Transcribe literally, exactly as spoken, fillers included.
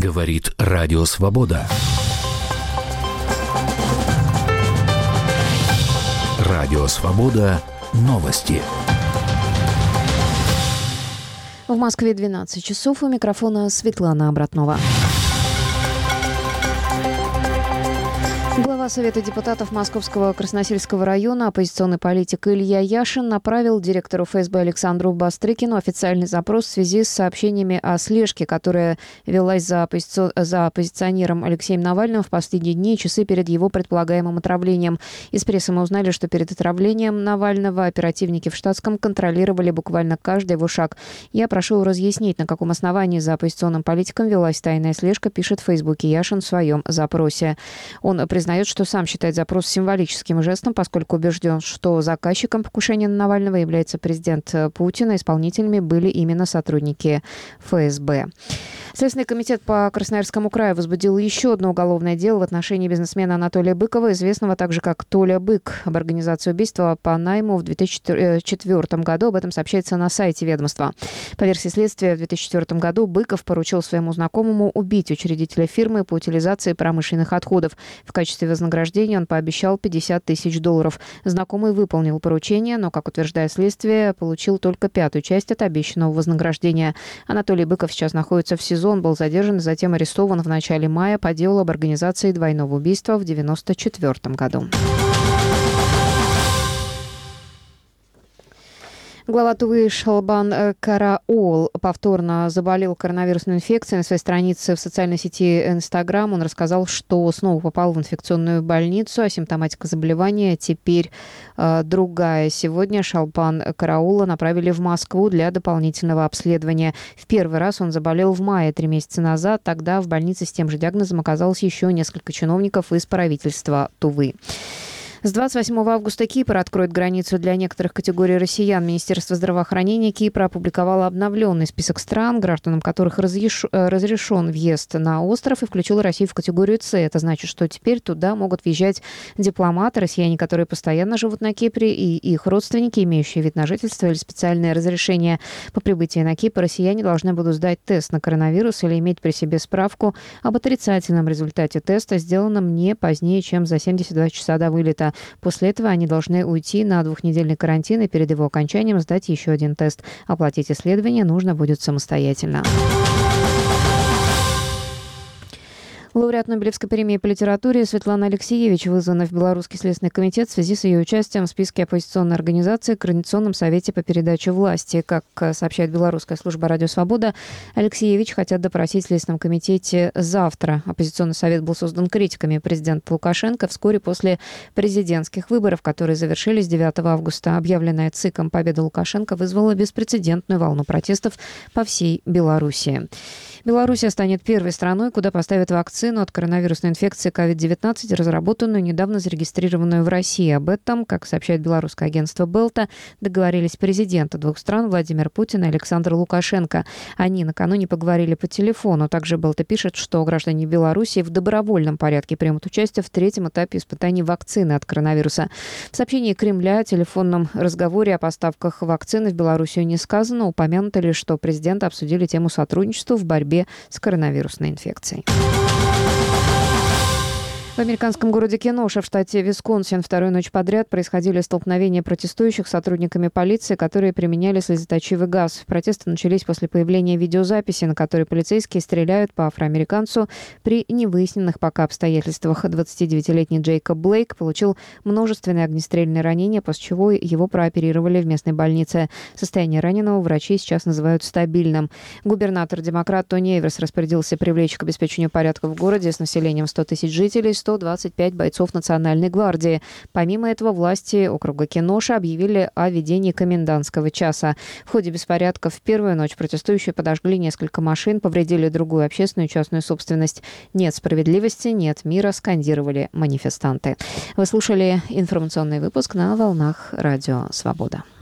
Говорит Радио Свобода. Радио Свобода. Новости. В Москве двенадцать часов. У микрофона Светлана Обратнова. Глава Совета депутатов Московского Красносельского района, оппозиционный политик Илья Яшин, направил директору эф эс бэ Александру Бастрыкину официальный запрос в связи с сообщениями о слежке, которая велась за, оппозици... за оппозиционером Алексеем Навальным в последние дни и часы перед его предполагаемым отравлением. Из прессы мы узнали, что перед отравлением Навального оперативники в штатском контролировали буквально каждый его шаг. Я прошу разъяснить, на каком основании за оппозиционным политиком велась тайная слежка, пишет в Фейсбуке Яшин в своем запросе. Он признает, что сам считает запрос символическим жестом, поскольку убежден, что заказчиком покушения на Навального является президент Путин, а исполнителями были именно сотрудники эф эс бэ. Следственный комитет по Красноярскому краю возбудил еще одно уголовное дело в отношении бизнесмена Анатолия Быкова, известного также как Толя Бык. Об организации убийства по найму в две тысячи четвёртом году. Об этом сообщается на сайте ведомства. По версии следствия, в две тысячи четвёртом году Быков поручил своему знакомому убить учредителя фирмы по утилизации промышленных отходов. В качестве вознаграждения он пообещал пятьдесят тысяч долларов. Знакомый выполнил поручение, но, как утверждает следствие, получил только пятую часть от обещанного вознаграждения. Анатолий Быков сейчас находится в СИЗО. Он был задержан и затем арестован в начале мая по делу об организации двойного убийства в девяносто четвёртом году. Глава Тувы Шалбан Караул повторно заболел коронавирусной инфекцией. На своей странице в социальной сети Инстаграм он рассказал, что снова попал в инфекционную больницу, а симптоматика заболевания теперь э, другая. Сегодня Шалбан Караула направили в Москву для дополнительного обследования. В первый раз он заболел в мае, три месяца назад. Тогда в больнице с тем же диагнозом оказалось еще несколько чиновников из правительства Тувы. С двадцать восьмого августа Кипр откроет границу для некоторых категорий россиян. Министерство здравоохранения Кипра опубликовало обновленный список стран, гражданам которых разреш... разрешен въезд на остров, и включило Россию в категорию С. Это значит, что теперь туда могут въезжать дипломаты, россияне, которые постоянно живут на Кипре, и их родственники, имеющие вид на жительство или специальное разрешение. По прибытии на Кипр россияне должны будут сдать тест на коронавирус или иметь при себе справку об отрицательном результате теста, сделанном не позднее, чем за семьдесят два часа до вылета. После этого они должны уйти на двухнедельный карантин и перед его окончанием сдать еще один тест. Оплатить исследование нужно будет самостоятельно. Лауреат Нобелевской премии по литературе Светлана Алексиевич вызвана в Белорусский следственный комитет в связи с ее участием в списке оппозиционной организации в Координационном совете по передаче власти. Как сообщает белорусская служба «Радио Свобода», Алексиевич хотят допросить в Следственном комитете завтра. Оппозиционный совет был создан критиками президента Лукашенко вскоре после президентских выборов, которые завершились девятого августа. Объявленная ЦИКом победа Лукашенко вызвала беспрецедентную волну протестов по всей Белоруссии. Белоруссия станет первой страной, куда поставят вакцину от коронавирусной инфекции ковид девятнадцать, разработанную, недавно зарегистрированную в России. Об этом, как сообщает белорусское агентство Белта, договорились президенты двух стран Владимир Путин и Александр Лукашенко. Они накануне поговорили по телефону. Также Белта пишет, что граждане Белоруссии в добровольном порядке примут участие в третьем этапе испытаний вакцины от коронавируса. В сообщении Кремля о телефонном разговоре о поставках вакцины в Белоруссию не сказано. Упомянуто лишь, что президенты обсудили тему сотрудничества в борьбе с коронавирусной инфекцией. В американском городе Кеноша в штате Висконсин вторую ночь подряд происходили столкновения протестующих с сотрудниками полиции, которые применяли слезоточивый газ. Протесты начались после появления видеозаписи, на которой полицейские стреляют по афроамериканцу при невыясненных пока обстоятельствах. двадцатидевятилетний Джейкоб Блейк получил множественные огнестрельные ранения, после чего его прооперировали в местной больнице. Состояние раненого врачи сейчас называют стабильным. Губернатор-демократ Тони Эверс распорядился привлечь к обеспечению порядка в городе с населением сто тысяч жителей сто двадцать пять бойцов Национальной гвардии. Помимо этого, власти округа Кеноша объявили о введении комендантского часа. В ходе беспорядков в первую ночь протестующие подожгли несколько машин, повредили другую общественную и частную собственность. «Нет справедливости, нет мира», скандировали манифестанты. Вы слушали информационный выпуск на волнах Радио Свобода.